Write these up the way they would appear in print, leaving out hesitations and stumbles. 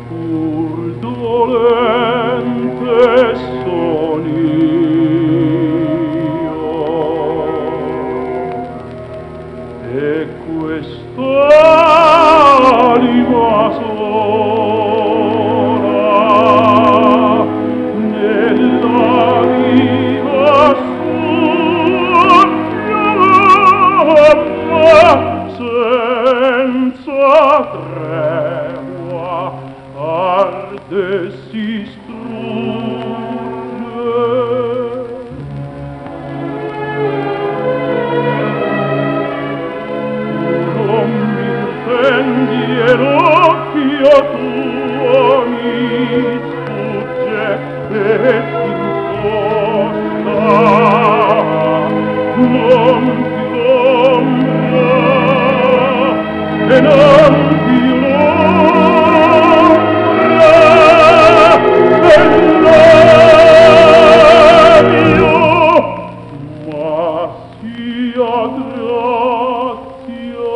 pur dolente son io, e quest'anima sola nella vita soggiorna senza tregua arde si strugge. Non mi intendi e l'occhio tuo mi sfugge e ti incosta, non ti ombra e non ti ombra dell'adio, ma sia grazia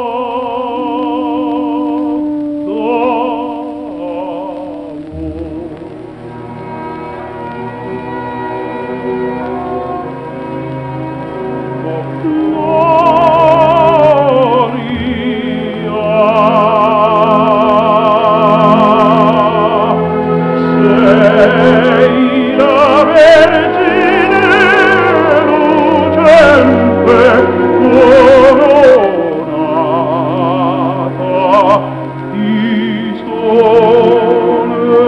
sei la Vergine lucente coronata di sole.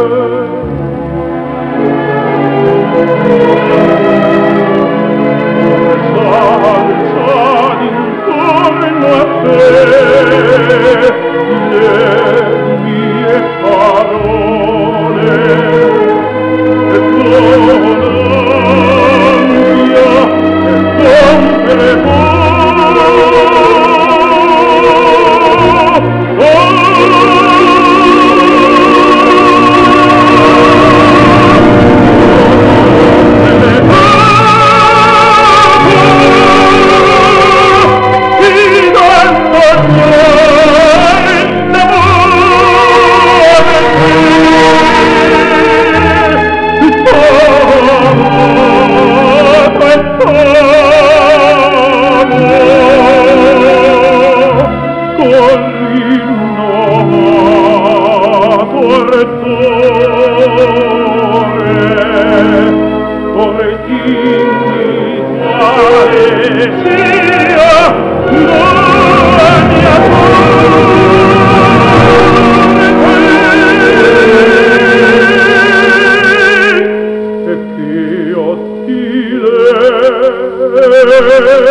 S'alza d'intorno a te le mie parole e con ansia e con e che ottile